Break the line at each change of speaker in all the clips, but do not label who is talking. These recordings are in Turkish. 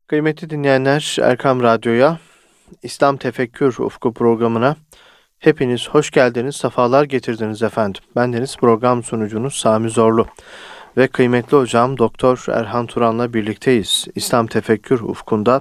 Kıymetli dinleyenler, Erkam Radyo'ya, İslam Tefekkür Ufku programına hepiniz hoş geldiniz, sefalar getirdiniz efendim. Bendeniz program sunucunuz Sami Zorlu ve kıymetli hocam Doktor Erhan Turan'la birlikteyiz. İslam Tefekkür Ufku'nda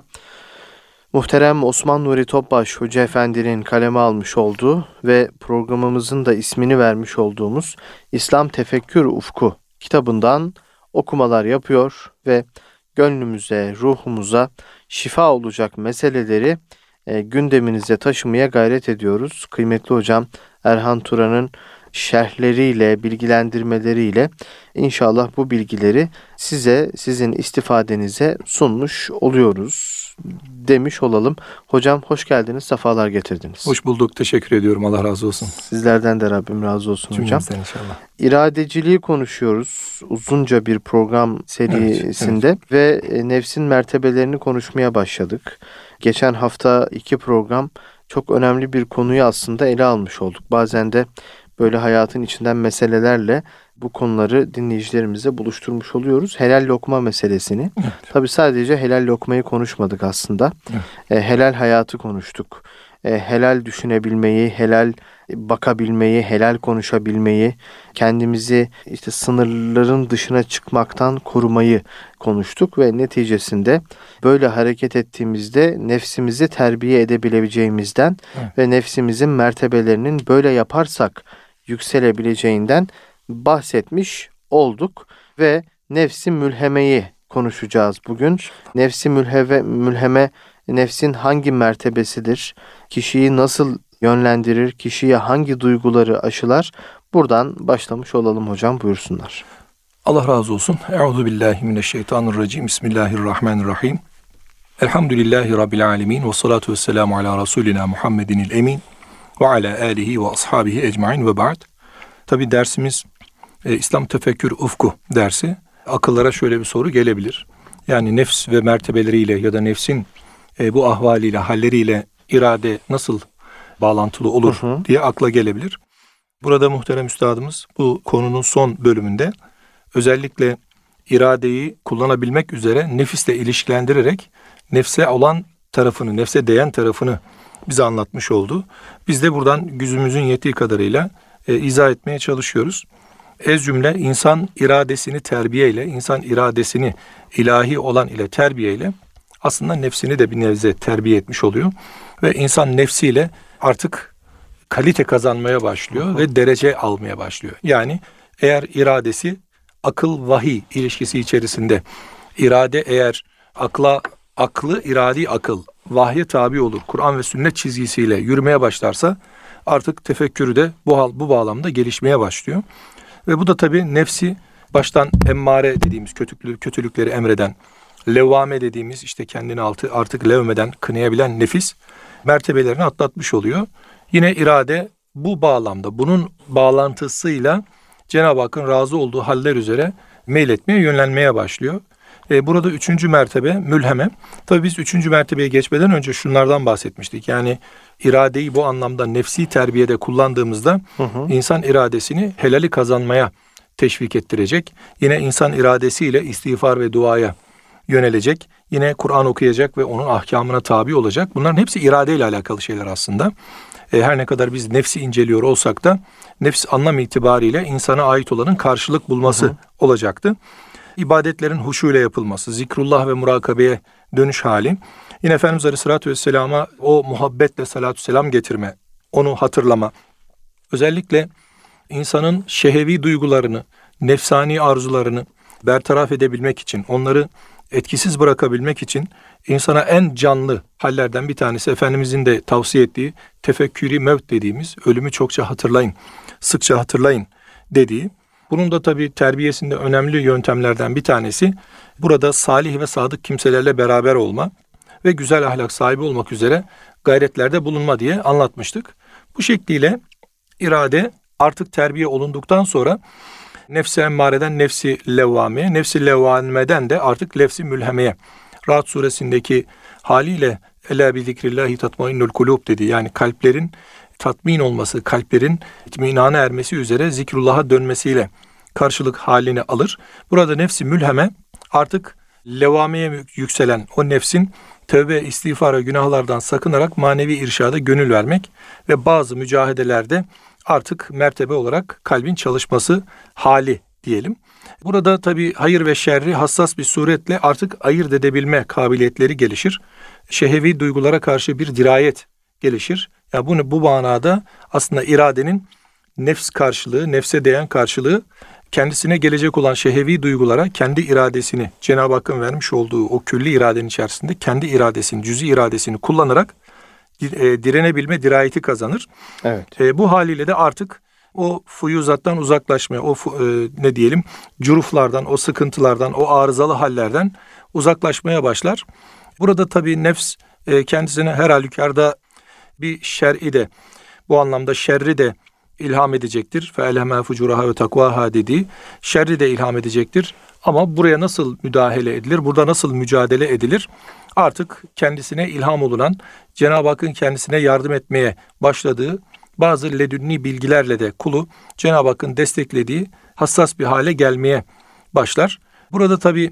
muhterem Osman Nuri Topbaş Hoca Efendi'nin kaleme almış olduğu ve programımızın da ismini vermiş olduğumuz İslam Tefekkür Ufku kitabından okumalar yapıyor ve gönlümüze, ruhumuza şifa olacak meseleleri gündeminize taşımaya gayret ediyoruz. Kıymetli hocam Erhan Turan'ın şerhleriyle, bilgilendirmeleriyle inşallah bu bilgileri size, sizin istifadenize sunmuş oluyoruz demiş olalım. Hocam hoş geldiniz, sefalar getirdiniz.
Hoş bulduk, teşekkür ediyorum. Allah razı olsun.
Sizlerden de Rabbim razı olsun hocam.
Cümlemizden inşallah.
İradeciliği konuşuyoruz uzunca bir program serisinde evet. Ve nefsin mertebelerini konuşmaya başladık. Geçen hafta 2 program çok önemli bir konuyu aslında ele almış olduk. Bazen de böyle hayatın içinden meselelerle bu konuları dinleyicilerimize buluşturmuş oluyoruz. Helal lokma meselesini. Evet. Tabii sadece helal lokmayı konuşmadık aslında. Evet. Helal hayatı konuştuk. Helal düşünebilmeyi, helal bakabilmeyi, helal konuşabilmeyi, kendimizi işte sınırların dışına çıkmaktan korumayı konuştuk ve neticesinde böyle hareket ettiğimizde nefsimizi terbiye edebileceğimizden ve nefsimizin mertebelerinin böyle yaparsak yükselebileceğinden bahsetmiş olduk ve nefsi mülhemeyi konuşacağız bugün. Nefsi mülheme nefsin hangi mertebesidir? Kişiyi nasıl yönlendirir? Kişiye hangi duyguları aşılar? Buradan başlamış olalım hocam, buyursunlar.
Allah razı olsun. Euzubillahimineşşeytanirracim. Bismillahirrahmanirrahim. Elhamdülillahi Rabbil alemin. Ve salatu ve selamu ala Resulina Muhammedinil emin. Ve ala alihi ve ashabihi ecmain ve ba'd. Tabi dersimiz İslam Tefekkür Ufku dersi. Akıllara şöyle bir soru gelebilir. Yani nefs ve mertebeleriyle ya da nefsin bu ahvaliyle, halleriyle irade nasıl bağlantılı olur diye akla gelebilir. Burada muhterem üstadımız bu konunun son bölümünde özellikle iradeyi kullanabilmek üzere nefisle ilişkilendirerek nefse olan tarafını, nefse değen tarafını bize anlatmış oldu. Biz de buradan gücümüzün yettiği kadarıyla izah etmeye çalışıyoruz. Ez cümle insan iradesini terbiyeyle, insan iradesini ilahi olan ile terbiyeyle aslında nefsini de bir nebze terbiye etmiş oluyor. Ve insan nefsiyle artık kalite kazanmaya başlıyor ve derece almaya başlıyor. Yani eğer iradesi akıl vahiy ilişkisi içerisinde, irade eğer aklı iradi akıl vahye tabi olur, Kur'an ve sünnet çizgisiyle yürümeye başlarsa artık tefekkürü de bu bağlamda gelişmeye başlıyor. Ve bu da tabii nefsi baştan emmare dediğimiz kötülükleri emreden, levvame dediğimiz işte kendini artık levmeden kınayabilen nefis mertebelerini atlatmış oluyor. Yine irade bu bağlamda, bunun bağlantısıyla Cenab-ı Hakk'ın razı olduğu haller üzere meyletmeye, yönlenmeye başlıyor. Burada 3. mertebe mülheme. Tabii biz 3. mertebeye geçmeden önce şunlardan bahsetmiştik. Yani iradeyi bu anlamda nefsi terbiyede kullandığımızda insan iradesini helali kazanmaya teşvik ettirecek. Yine insan iradesiyle istiğfar ve duaya yönelecek. Yine Kur'an okuyacak ve onun ahkamına tabi olacak. Bunların hepsi iradeyle alakalı şeyler aslında. Her ne kadar biz nefsi inceliyor olsak da nefs anlam itibariyle insana ait olanın karşılık bulması olacaktı. İbadetlerin huşuyla yapılması, zikrullah ve murakabeye dönüş hali. Yine Efendimiz Aleyhisselatü Vesselam'a o muhabbetle salatü selam getirme, onu hatırlama. Özellikle insanın şehevi duygularını, nefsani arzularını bertaraf edebilmek için, onları etkisiz bırakabilmek için insana en canlı hallerden bir tanesi Efendimizin de tavsiye ettiği tefekkürü mevt dediğimiz, ölümü çokça hatırlayın, sıkça hatırlayın dediği. Bunun da tabii terbiyesinde önemli yöntemlerden bir tanesi burada salih ve sadık kimselerle beraber olma ve güzel ahlak sahibi olmak üzere gayretlerde bulunma diye anlatmıştık. Bu şekliyle irade artık terbiye olunduktan sonra nefsi emmareden nefsi levvameye, nefsi levvameden de artık nefsi mülhemeye. Ra'd suresindeki haliyle Ela bi zikrillahi tatmainnul kulub dedi. Yani kalplerin tatmin olması, kalplerin itminana ermesi üzere zikrullah'a dönmesiyle karşılık halini alır. Burada nefsi mülheme artık levameye yükselen o nefsin tövbe, istiğfara, günahlardan sakınarak manevi irşada gönül vermek ve bazı mücahedelerde artık mertebe olarak kalbin çalışması hali diyelim. Burada tabii hayır ve şerri hassas bir suretle artık ayırt edebilme kabiliyetleri gelişir. Şehevi duygulara karşı bir dirayet gelişir. Ya bunu bu manada aslında iradenin nefs karşılığı, nefse değen karşılığı kendisine gelecek olan şehevi duygulara kendi iradesini, Cenab-ı Hakk'ın vermiş olduğu o külli iradenin içerisinde kendi iradesini, cüz'i iradesini kullanarak direnebilme dirayeti kazanır.
Evet.
Bu haliyle de artık o fuyuzattan uzaklaşmaya, ne diyelim, curuflardan, o sıkıntılardan, o arızalı hallerden uzaklaşmaya başlar. Burada tabii nefs kendisine her halükarda bir şer'i de, bu anlamda şerri de ilham edecektir. فَاَلَهَمَا فُجُورَهَا وَتَقْوَاهَا dediği şerri de ilham edecektir. Ama buraya nasıl müdahale edilir, burada nasıl mücadele edilir? Artık kendisine ilham olunan, Cenab-ı Hakk'ın kendisine yardım etmeye başladığı bazı ledünni bilgilerle de kulu Cenab-ı Hakk'ın desteklediği hassas bir hale gelmeye başlar. Burada tabii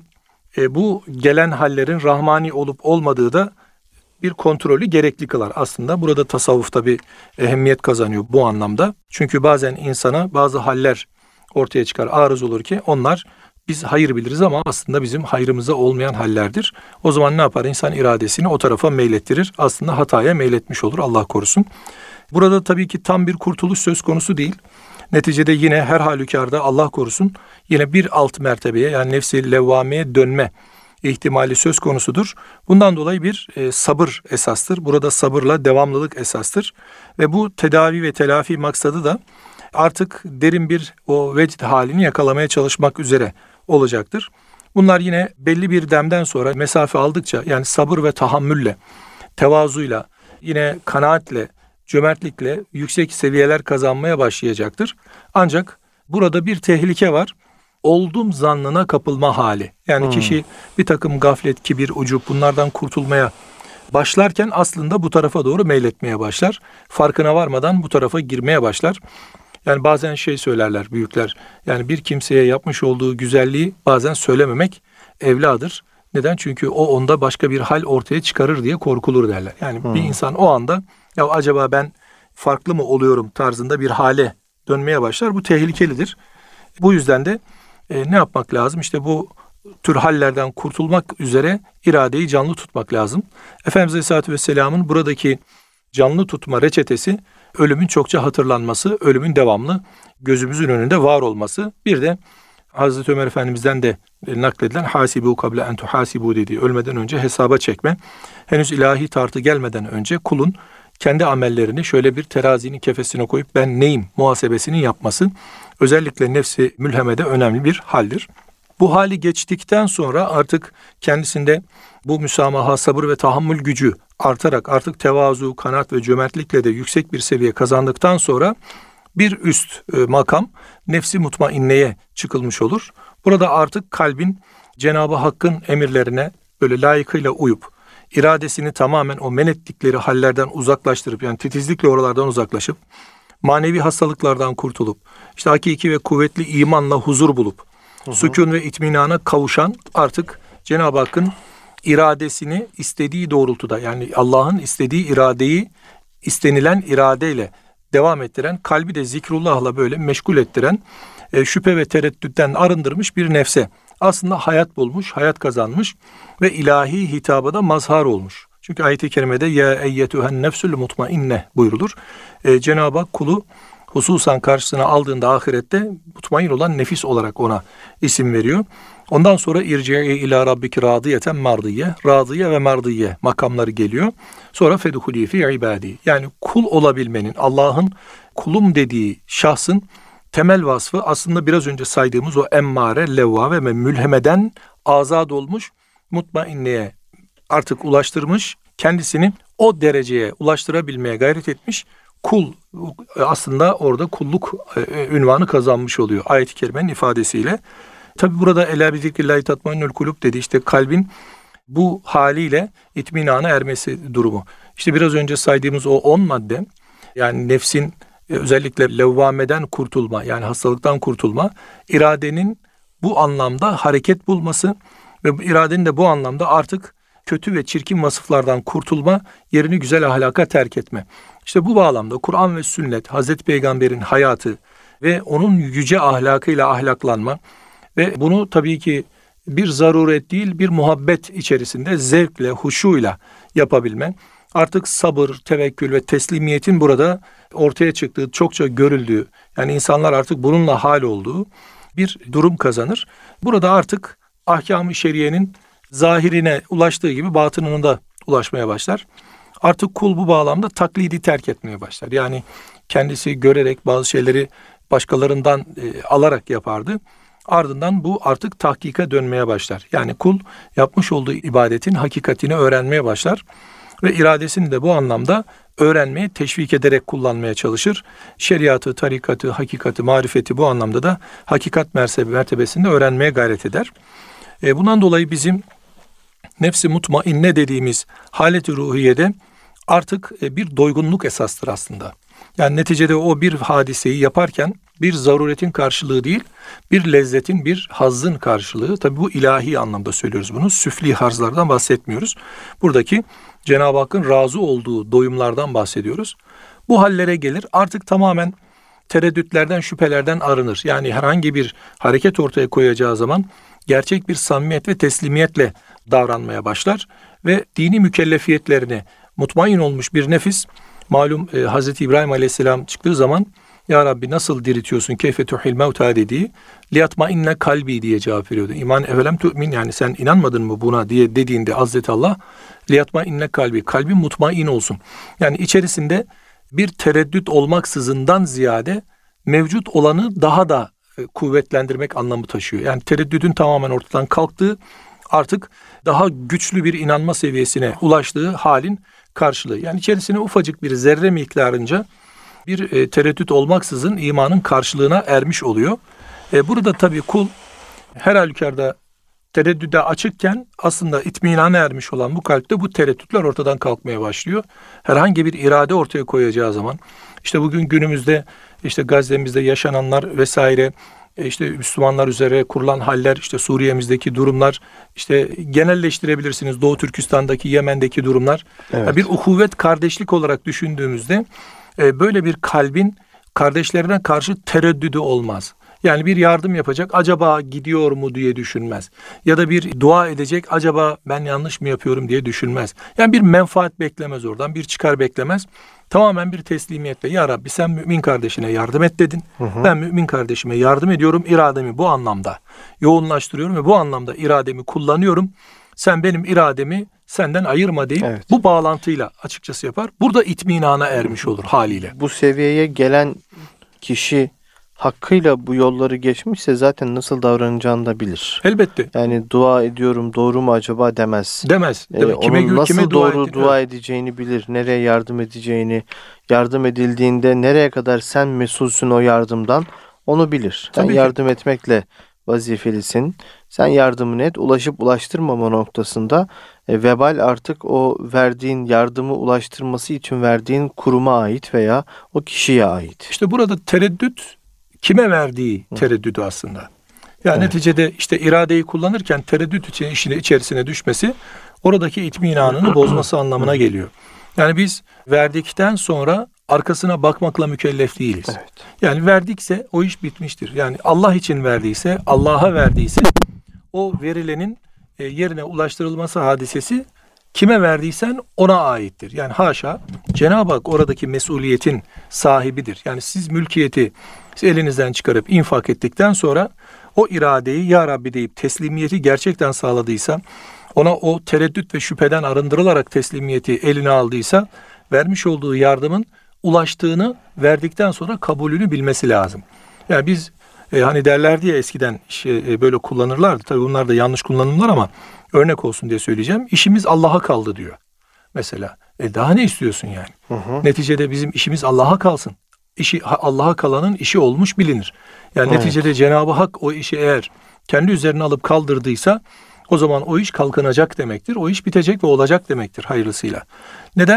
bu gelen hallerin rahmani olup olmadığı da bir kontrolü gerekli kılar. Aslında burada tasavvufta bir ehemmiyet kazanıyor bu anlamda. Çünkü bazen insana bazı haller ortaya çıkar, arız olur ki onlar biz hayır biliriz ama aslında bizim hayrımıza olmayan hallerdir. O zaman ne yapar? İnsan iradesini o tarafa meylettirir. Aslında hataya meyletmiş olur, Allah korusun. Burada tabii ki tam bir kurtuluş söz konusu değil. Neticede yine her halükarda Allah korusun yine bir alt mertebeye, yani nefsi levvameye dönme ihtimali söz konusudur. Bundan dolayı bir sabır esastır. Burada sabırla devamlılık esastır. Ve bu tedavi ve telafi maksadı da artık derin bir o vecd halini yakalamaya çalışmak üzere olacaktır. Bunlar yine belli bir demden sonra mesafe aldıkça, yani sabır ve tahammülle, tevazuyla, yine kanaatle, cömertlikle yüksek seviyeler kazanmaya başlayacaktır. Ancak burada bir tehlike var. Oldum zannına kapılma hali. Yani kişi bir takım gaflet, kibir, ucup bunlardan kurtulmaya başlarken aslında bu tarafa doğru meyletmeye başlar. Farkına varmadan bu tarafa girmeye başlar. Yani bazen söylerler büyükler. Yani bir kimseye yapmış olduğu güzelliği bazen söylememek evladır. Neden? Çünkü o onda başka bir hal ortaya çıkarır diye korkulur derler. Yani bir insan o anda ya acaba ben farklı mı oluyorum tarzında bir hale dönmeye başlar. Bu tehlikelidir. Bu yüzden de ne yapmak lazım? İşte bu tür hallerden kurtulmak üzere iradeyi canlı tutmak lazım. Efendimiz Aleyhisselatü Vesselam'ın buradaki canlı tutma reçetesi ölümün çokça hatırlanması, ölümün devamlı gözümüzün önünde var olması. Bir de Hazreti Ömer Efendimiz'den de nakledilen hasibu kable en tuhasibu dediği, ölmeden önce hesaba çekme. Henüz ilahi tartı gelmeden önce kulun kendi amellerini şöyle bir terazinin kefesine koyup ben neyim muhasebesini yapması özellikle nefsi mülhemede önemli bir haldir. Bu hali geçtikten sonra artık kendisinde bu müsamaha, sabır ve tahammül gücü artarak artık tevazu, kanaat ve cömertlikle de yüksek bir seviye kazandıktan sonra bir üst makam nefsi mutmainneye çıkılmış olur. Burada artık kalbin Cenab-ı Hakk'ın emirlerine böyle layıkıyla uyup iradesini tamamen o men ettikleri hallerden uzaklaştırıp, yani titizlikle oralardan uzaklaşıp manevi hastalıklardan kurtulup işte hakiki ve kuvvetli imanla huzur bulup sükun ve itminana kavuşan, artık Cenab-ı Hakk'ın iradesini istediği doğrultuda, yani Allah'ın istediği iradeyi istenilen iradeyle devam ettiren, kalbi de zikrullahla böyle meşgul ettiren, şüphe ve tereddütten arındırmış bir nefse aslında hayat bulmuş, hayat kazanmış ve ilahi hitaba da mazhar olmuş. Çünkü ayet-i kerimede ya eyyetühen nefsül mutmainne buyurulur. Cenab-ı Hak kulu hususan karşısına aldığında ahirette mutmain olan nefis olarak ona isim veriyor. Ondan sonra irci'i ila rabbiki radiyeten mardiye, radiye ve mardiye makamları geliyor. Sonra fedhuli fi ibadi. Yani kul olabilmenin, Allah'ın kulum dediği şahsın temel vasfı aslında biraz önce saydığımız o emmare, levva ve mülhemeden azad olmuş, mutmainneye artık ulaştırmış, kendisini o dereceye ulaştırabilmeye gayret etmiş kul aslında orada kulluk ünvanı kazanmış oluyor ayet-i kerimenin ifadesiyle. Tabi burada elâ bi zikrillahi tatmainnül kulub dedi, işte kalbin bu haliyle itminana ermesi durumu. İşte biraz önce saydığımız o 10 madde, yani nefsin özellikle levvameden kurtulma, yani hastalıktan kurtulma, iradenin bu anlamda hareket bulması Ve bu iradenin de bu anlamda artık kötü ve çirkin vasıflardan kurtulma, yerini güzel ahlaka terk etme. İşte bu bağlamda Kur'an ve sünnet, Hazreti Peygamber'in hayatı ve onun yüce ahlakıyla ahlaklanma ve bunu tabii ki bir zaruret değil, bir muhabbet içerisinde zevkle, huşuyla yapabilme. Artık sabır, tevekkül ve teslimiyetin burada ortaya çıktığı, çokça görüldüğü, yani insanlar artık bununla hal olduğu bir durum kazanır. Burada artık ahkam-ı şeriyenin zahirine ulaştığı gibi batınına da ulaşmaya başlar. Artık kul bu bağlamda taklidi terk etmeye başlar. Yani kendisi görerek bazı şeyleri başkalarından alarak yapardı. Ardından bu artık tahkika dönmeye başlar. Yani kul yapmış olduğu ibadetin hakikatini öğrenmeye başlar. Ve iradesini de bu anlamda öğrenmeye, teşvik ederek kullanmaya çalışır. Şeriatı, tarikatı, hakikati, marifeti bu anlamda da hakikat mertebesinde öğrenmeye gayret eder. Bundan dolayı bizim nefs-i mutmainne dediğimiz halet-i ruhiyede artık bir doygunluk esastır aslında. Yani neticede o bir hadiseyi yaparken bir zaruretin karşılığı değil, bir lezzetin, bir hazzın karşılığı. Tabi bu ilahi anlamda söylüyoruz bunu. Süfli harzlardan bahsetmiyoruz. Buradaki Cenab-ı Hakk'ın razı olduğu doyumlardan bahsediyoruz. Bu hallere gelir, artık tamamen tereddütlerden, şüphelerden arınır. Yani herhangi bir hareket ortaya koyacağı zaman gerçek bir samimiyet ve teslimiyetle davranmaya başlar ve dini mükellefiyetlerine mutmain olmuş bir nefis, malum Hazreti İbrahim Aleyhisselam çıktığı zaman ya Rabbi nasıl diritiyorsun keyfe tuhil mevta dediği liyatmainne kalbi diye cevap veriyordu. İman evelem tu'min, yani sen inanmadın mı buna diye dediğinde Hazreti Allah liyatmainne kalbi, kalbin mutmain olsun. Yani içerisinde bir tereddüt olmaksızından ziyade mevcut olanı daha da kuvvetlendirmek anlamı taşıyor. Yani tereddüdün tamamen ortadan kalktığı, artık daha güçlü bir inanma seviyesine ulaştığı halin karşılığı. Yani içerisine ufacık bir zerre miktarınca bir tereddüt olmaksızın imanın karşılığına ermiş oluyor. Burada tabii kul her halükarda tereddüde açıkken aslında itminana ermiş olan bu kalpte bu tereddütler ortadan kalkmaya başlıyor. Herhangi bir irade ortaya koyacağı zaman, işte bugün günümüzde işte Gazze'mizde yaşananlar vesaire, işte Müslümanlar üzere kurulan haller, işte Suriye'mizdeki durumlar, işte genelleştirebilirsiniz Doğu Türkistan'daki, Yemen'deki durumlar. Evet. Bir uhuvvet, kardeşlik olarak düşündüğümüzde böyle bir kalbin kardeşlerine karşı tereddüdü olmaz. Yani bir yardım yapacak, acaba gidiyor mu diye düşünmez. Ya da bir dua edecek, acaba ben yanlış mı yapıyorum diye düşünmez. Yani bir menfaat beklemez oradan, bir çıkar beklemez. Tamamen bir teslimiyetle ya Rabbi sen mümin kardeşine yardım et dedin. Ben mümin kardeşime yardım ediyorum. İrademi bu anlamda yoğunlaştırıyorum ve bu anlamda irademi kullanıyorum. Sen benim irademi senden ayırma deyip bu bağlantıyla açıkçası yapar. Burada itminana ermiş olur haliyle.
Bu seviyeye gelen kişi hakkıyla bu yolları geçmişse zaten nasıl davranacağını da bilir.
Elbette.
Yani dua ediyorum doğru mu acaba demez.
Demez.
Onun nasıl doğru dua edeceğini bilir. Nereye yardım edeceğini, yardım edildiğinde nereye kadar sen mesulsün o yardımdan onu bilir. Sen yardım etmekle vazifelisin. Sen yardımını et. Ulaşıp ulaştırmama noktasında vebal artık o verdiğin yardımı ulaştırması için verdiğin kuruma ait veya o kişiye ait.
İşte burada tereddüt kime verdiği tereddüdü aslında. Yani neticede işte iradeyi kullanırken tereddüt için işine içerisine düşmesi oradaki itminanını bozması anlamına geliyor. Yani biz verdikten sonra arkasına bakmakla mükellef değiliz. Evet. Yani verdikse o iş bitmiştir. Yani Allah için verdiyse, Allah'a verdiyse o verilenin yerine ulaştırılması hadisesi kime verdiysen ona aittir. Yani haşa Cenab-ı Hak oradaki mesuliyetin sahibidir. Yani siz mülkiyeti elinizden çıkarıp infak ettikten sonra o iradeyi ya Rabbi deyip teslimiyeti gerçekten sağladıysa, ona o tereddüt ve şüpheden arındırılarak teslimiyeti eline aldıysa, vermiş olduğu yardımın ulaştığını verdikten sonra kabulünü bilmesi lazım. Yani biz hani derlerdi ya eskiden böyle kullanırlardı. Tabii bunlar da yanlış kullanımlar ama örnek olsun diye söyleyeceğim. İşimiz Allah'a kaldı diyor. Mesela daha ne istiyorsun yani? Neticede bizim işimiz Allah'a kalsın. İşi Allah'a kalanın işi olmuş bilinir. Yani neticede Cenab-ı Hak o işi eğer kendi üzerine alıp kaldırdıysa o zaman o iş kalkınacak demektir. O iş bitecek ve olacak demektir hayırlısıyla. Neden?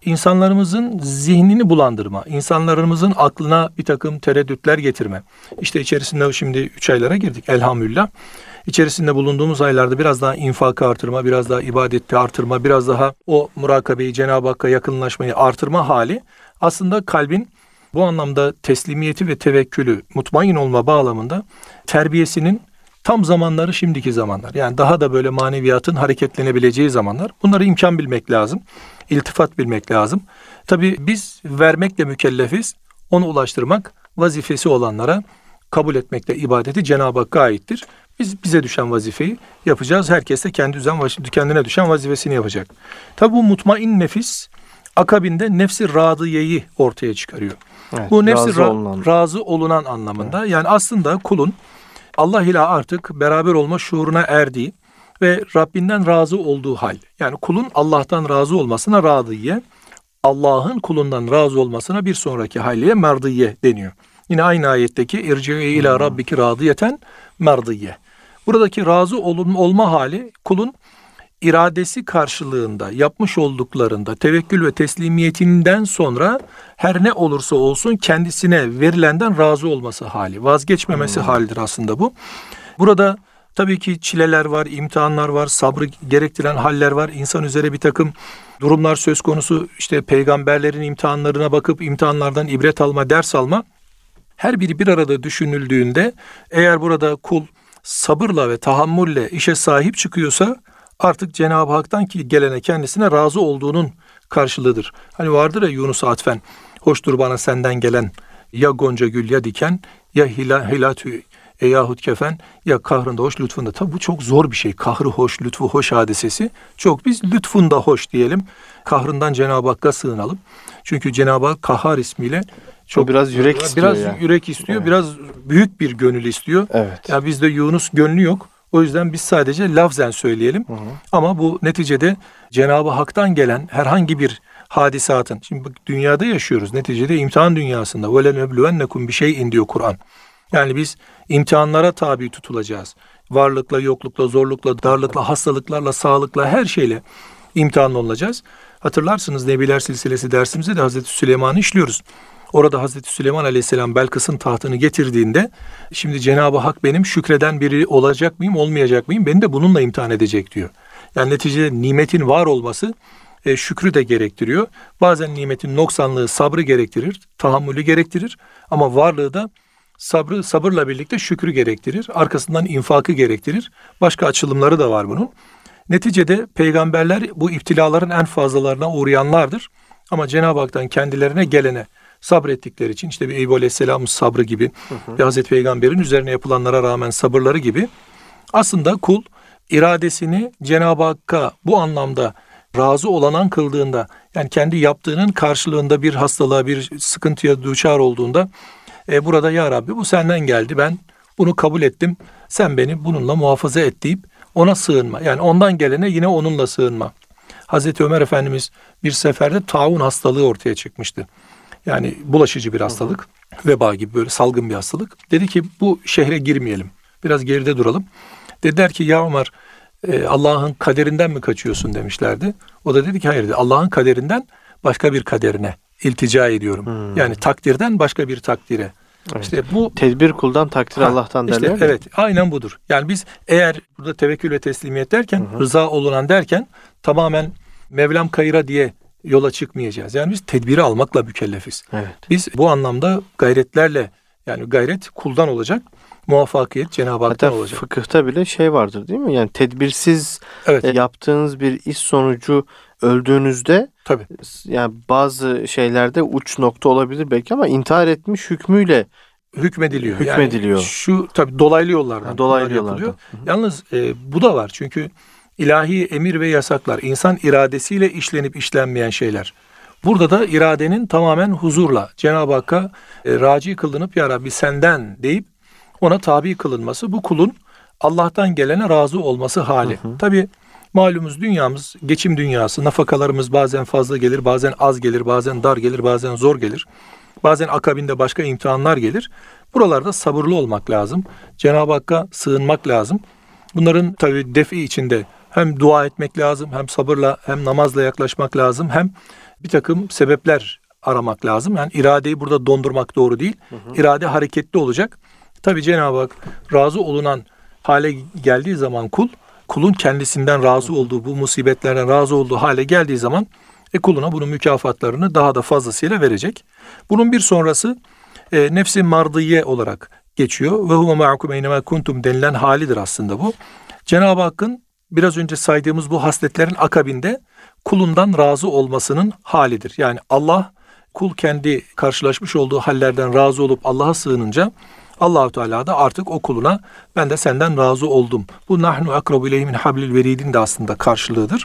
insanlarımızın zihnini bulandırma, insanlarımızın aklına bir takım tereddütler getirme. İşte içerisinde şimdi 3 aylara girdik elhamdülillah. İçerisinde bulunduğumuz aylarda biraz daha infakı artırma, biraz daha ibadeti artırma, biraz daha o murakabeyi, Cenab-ı Hakk'a yakınlaşmayı artırma hali aslında kalbin bu anlamda teslimiyeti ve tevekkülü, mutmain olma bağlamında terbiyesinin tam zamanları şimdiki zamanlar. Yani daha da böyle maneviyatın hareketlenebileceği zamanlar. Bunları imkan bilmek lazım. İltifat bilmek lazım. Tabii biz vermekle mükellefiz. Onu ulaştırmak vazifesi olanlara kabul etmekle ibadeti Cenab-ı Hakk'a aittir. Biz bize düşen vazifeyi yapacağız. Herkes de kendine düşen vazifesini yapacak. Tabii bu mutmain nefis akabinde nefsi radiyeyi ortaya çıkarıyor.
Evet,
bu nefsi razı olunan anlamında. Evet. Yani aslında kulun Allah ile artık beraber olma şuuruna erdiği ve Rabbinden razı olduğu hal. Yani kulun Allah'tan razı olmasına radiye, Allah'ın kulundan razı olmasına bir sonraki haliye merdiye deniyor. Yine aynı ayetteki irci'e ila rabbiki radiyeten merdiye. Buradaki razı olma hali kulun iradesi karşılığında yapmış olduklarında tevekkül ve teslimiyetinden sonra her ne olursa olsun kendisine verilenden razı olması hali. Vazgeçmemesi halidir aslında bu. Burada tabii ki çileler var, imtihanlar var, sabrı gerektiren haller var. İnsan üzere bir takım durumlar söz konusu. İşte peygamberlerin imtihanlarına bakıp imtihanlardan ibret alma, ders alma. Her biri bir arada düşünüldüğünde eğer burada kul sabırla ve tahammülle işe sahip çıkıyorsa artık Cenab-ı Hak'tan ki gelene kendisine razı olduğunun karşılığıdır. Hani vardır ya Yunus'a atfen, hoştur bana senden gelen ya gonca gül ya diken ya hilatü yahut kefen ya kahrında hoş lütfunda. Tabi bu çok zor bir şey. Kahrı hoş, lütfu hoş hadisesi. Çok biz lütfunda hoş diyelim. Kahrından Cenab-ı Hakk'a sığınalım. Çünkü Cenab-ı Hak Kahhar ismiyle çok
biraz yürek istiyor.
Yürek istiyor. Evet. Biraz büyük bir gönül istiyor.
Evet.
Ya bizde Yunus gönlü yok. O yüzden biz sadece lafzen söyleyelim. Ama bu neticede Cenab-ı Hak'tan gelen herhangi bir hadisatın, şimdi dünyada yaşıyoruz. Neticede imtihan dünyasında. وَلَنَبْلُوَنَّكُمْ بِشَيْءٍ diyor Kur'an. Yani biz imtihanlara tabi tutulacağız. Varlıkla, yoklukla, zorlukla, darlıkla, hastalıklarla, sağlıkla, her şeyle imtihanlı olacağız. Hatırlarsınız Nebiler Silsilesi dersimizde de Hazreti Süleyman'ı işliyoruz. Orada Hazreti Süleyman Aleyhisselam Belkıs'ın tahtını getirdiğinde şimdi Cenab-ı Hak benim şükreden biri olacak mıyım, olmayacak mıyım? Beni de bununla imtihan edecek diyor. Yani neticede nimetin var olması şükrü de gerektiriyor. Bazen nimetin noksanlığı sabrı gerektirir, tahammülü gerektirir. Ama varlığı da sabırla birlikte şükrü gerektirir. Arkasından infakı gerektirir. Başka açılımları da var bunun. Neticede peygamberler bu iptilaların en fazlalarına uğrayanlardır. Ama Cenab-ı Hak'tan kendilerine gelene sabrettikleri için işte bir Eyüp Aleyhisselam'ın sabrı gibi ve Hazreti Peygamber'in üzerine yapılanlara rağmen sabırları gibi aslında kul iradesini Cenab-ı Hakk'a bu anlamda razı olanan kıldığında yani kendi yaptığının karşılığında bir hastalığa bir sıkıntıya duçar olduğunda burada ya Rabbi bu senden geldi ben bunu kabul ettim sen beni bununla muhafaza et deyip ona sığınma. Yani ondan gelene yine onunla sığınma. Hazreti Ömer Efendimiz bir seferde taun hastalığı ortaya çıkmıştı. Yani bulaşıcı bir hastalık, veba gibi böyle salgın bir hastalık. Dedi ki bu şehre girmeyelim, biraz geride duralım. Dediler ki ya Ömer Allah'ın kaderinden mi kaçıyorsun demişlerdi. O da dedi ki hayır dedi, Allah'ın kaderinden başka bir kaderine iltica ediyorum. Yani takdirden başka bir takdire.
Evet. İşte bu tedbir kuldan takdir Allah'tan derler.
İşte, evet aynen budur. Yani biz eğer burada tevekkül ve teslimiyet derken rıza olunan derken tamamen Mevlam kayıra diye yola çıkmayacağız. Yani biz tedbiri almakla mükellefiz.
Evet.
Biz bu anlamda gayretlerle yani gayret kuldan olacak. Muvaffakiyet Cenab-ı Hak'tan olacak.
Fıkıhta bile şey vardır değil mi? Yani tedbirsiz yaptığınız bir iş sonucu öldüğünüzde
tabii.
Yani bazı şeylerde uç nokta olabilir belki ama intihar etmiş hükmüyle
hükmediliyor.
Yani
şu tabii dolaylı yollardan.
Dolaylı yollardan.
Yalnız bu da var. Çünkü ilahi emir ve yasaklar insan iradesiyle işlenip işlenmeyen şeyler. Burada da iradenin tamamen huzurla Cenab-ı Hakk'a raci kılınıp ya Rabbi senden deyip ona tabi kılınması bu kulun Allah'tan gelene razı olması hali. Tabii malumuz dünyamız geçim dünyası. Nafakalarımız bazen fazla gelir, bazen az gelir, bazen dar gelir, bazen zor gelir. Bazen akabinde başka imtihanlar gelir. Buralarda sabırlı olmak lazım. Cenab-ı Hakk'a sığınmak lazım. Bunların tabii defi içinde hem dua etmek lazım, hem sabırla, hem namazla yaklaşmak lazım, hem bir takım sebepler aramak lazım. Yani iradeyi burada dondurmak doğru değil. İrade hareketli olacak. Tabii Cenab-ı Hak razı olunan hale geldiği zaman kulun kendisinden razı olduğu, bu musibetlerden razı olduğu hale geldiği zaman kuluna bunun mükafatlarını daha da fazlasıyla verecek. Bunun bir sonrası nefs-i mardiye olarak geçiyor. Ve huve ma'akum eynemâ kuntum denilen halidir aslında bu. Cenab-ı Hakk'ın biraz önce saydığımız bu hasletlerin akabinde kulundan razı olmasının halidir. Yani Allah, kul kendi karşılaşmış olduğu hallerden razı olup Allah'a sığınınca Allah-u Teala da artık o kuluna ben de senden razı oldum. Bu nahnu akrabu ileyhi min hablil veridin de aslında karşılığıdır.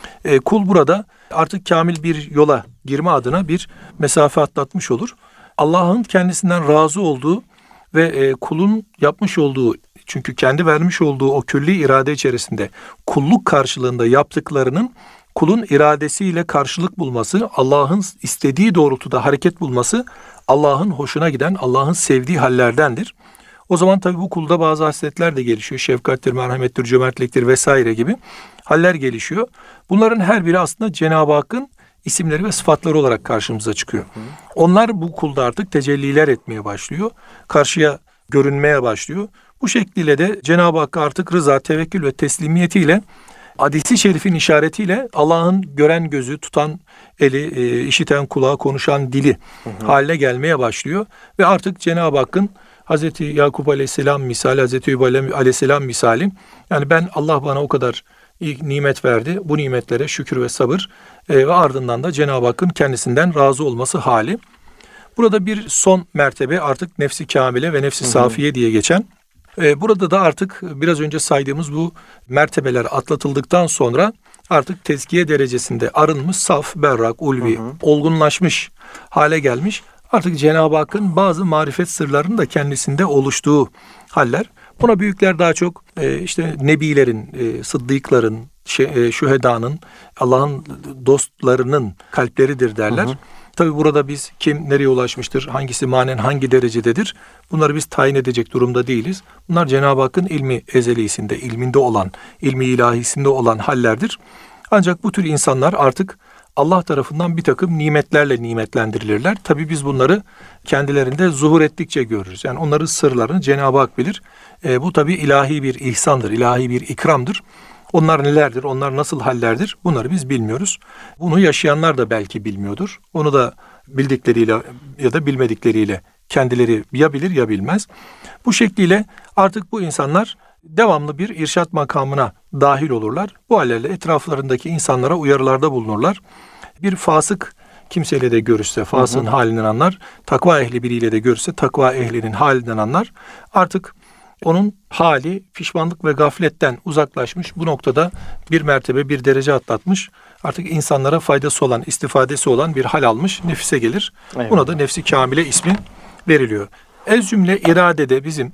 Kul burada artık kamil bir yola girme adına bir mesafe atlatmış olur. Allah'ın kendisinden razı olduğu ve kulun yapmış olduğu, çünkü kendi vermiş olduğu o külli irade içerisinde kulluk karşılığında yaptıklarının kulun iradesiyle karşılık bulması, Allah'ın istediği doğrultuda hareket bulması Allah'ın hoşuna giden, Allah'ın sevdiği hallerdendir. O zaman tabii bu kulda bazı hasletler de gelişiyor. Şefkattir, merhamettir, cömertliktir vesaire gibi haller gelişiyor. Bunların her biri aslında Cenab-ı Hakk'ın isimleri ve sıfatları olarak karşımıza çıkıyor. Onlar bu kulda artık tecelliler etmeye başlıyor. Karşıya görünmeye başlıyor. Bu şekliyle de Cenab-ı Hakk'a artık rıza, tevekkül ve teslimiyetiyle, hadis-i şerifin işaretiyle Allah'ın gören gözü, tutan eli, işiten kulağı, konuşan dili haline gelmeye başlıyor. Ve artık Cenab-ı Hakk'ın Hazreti Yakup Aleyhisselam misali, Hazreti Eyüp Aleyhisselam misali, yani ben, Allah bana o kadar iyi nimet verdi, bu nimetlere şükür ve sabır ve ardından da Cenab-ı Hakk'ın kendisinden razı olması hali. Burada bir son mertebe artık nefsi kamile ve nefsi safiye diye geçen. Burada da artık biraz önce saydığımız bu mertebeler atlatıldıktan sonra artık tezkiye derecesinde arınmış, saf, berrak, ulvi, olgunlaşmış hale gelmiş. Artık Cenab-ı Hakk'ın bazı marifet sırlarının da kendisinde oluştuğu haller. Buna büyükler daha çok işte nebilerin, sıddıkların, şühedanın, Allah'ın dostlarının kalpleridir derler. Tabii burada biz kim nereye ulaşmıştır, hangisi manen hangi derecededir, bunları biz tayin edecek durumda değiliz. Bunlar Cenab-ı Hakk'ın ilmi ezelisinde, ilminde olan, ilmi ilahisinde olan hallerdir. Ancak bu tür insanlar artık Allah tarafından bir takım nimetlerle nimetlendirilirler. Tabii biz bunları kendilerinde zuhur ettikçe görürüz. Yani onların sırlarını Cenab-ı Hak bilir. Bu tabii ilahi bir ihsandır, ilahi bir ikramdır. Onlar nelerdir, onlar nasıl hallerdir, bunları biz bilmiyoruz. Bunu yaşayanlar da belki bilmiyordur. Onu da bildikleriyle ya da bilmedikleriyle kendileri ya bilir ya bilmez. Bu şekliyle artık bu insanlar devamlı bir irşat makamına dahil olurlar. Bu hallerle etraflarındaki insanlara uyarılarda bulunurlar. Bir fasık kimseyle de görüşse fasığın halinden anlar. Takva ehli biriyle de görüşse takva ehlinin halinden anlar. Artık onun hali pişmanlık ve gafletten uzaklaşmış. Bu noktada bir mertebe, bir derece atlatmış. Artık insanlara faydası olan, istifadesi olan bir hal almış. Nefise gelir. Eyvallah. Buna da nefsi kamile ismi veriliyor. Ez cümle iradede bizim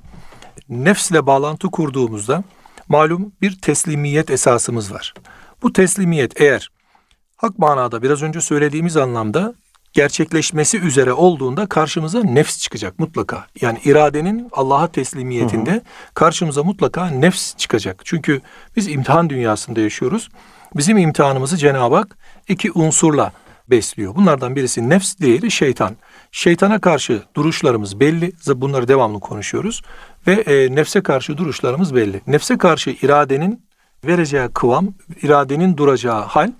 nefsle bağlantı kurduğumuzda malum bir teslimiyet esasımız var. Bu teslimiyet eğer hak manada biraz önce söylediğimiz anlamda gerçekleşmesi üzere olduğunda karşımıza nefs çıkacak mutlaka. Yani iradenin Allah'a teslimiyetinde karşımıza mutlaka nefs çıkacak. Çünkü biz imtihan dünyasında yaşıyoruz. Bizim imtihanımızı Cenab-ı Hak iki unsurla besliyor. Bunlardan birisi nefs, diğeri şeytan. Şeytana karşı duruşlarımız belli. Bunları devamlı konuşuyoruz. Ve nefse karşı duruşlarımız belli. Nefse karşı iradenin vereceği kıvam, iradenin duracağı hal,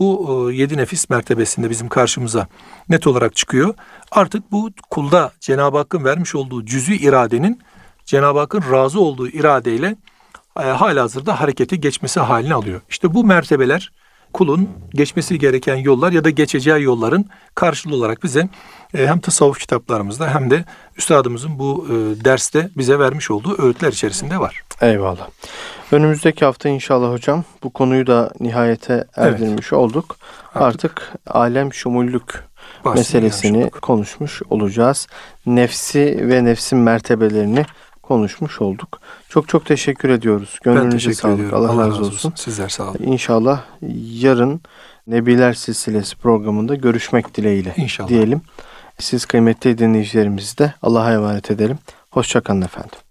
bu 7 nefis mertebesinde bizim karşımıza net olarak çıkıyor. Artık bu kulda Cenab-ı Hakk'ın vermiş olduğu cüz'i iradenin Cenab-ı Hakk'ın razı olduğu iradeyle halihazırda harekete geçmesi halini alıyor. İşte bu mertebeler kulun geçmesi gereken yollar ya da geçeceği yolların karşılığı olarak bize hem tasavvuf kitaplarımızda hem de üstadımızın bu derste bize vermiş olduğu öğütler içerisinde var.
Eyvallah. Önümüzdeki hafta inşallah hocam bu konuyu da nihayete erdirmiş olduk. Artık alem şumullük meselesini konuşmuş olacağız. Nefsi ve nefsin mertebelerini konuşmuş olduk. Çok çok teşekkür ediyoruz. Gönlünüze sağlık. Allah razı olsun.
Sizler sağ olun.
İnşallah yarın Nebiler Silsilesi programında görüşmek dileğiyle diyelim. Siz kıymetli dinleyicilerimizi de Allah'a emanet edelim. Hoşça kalın efendim.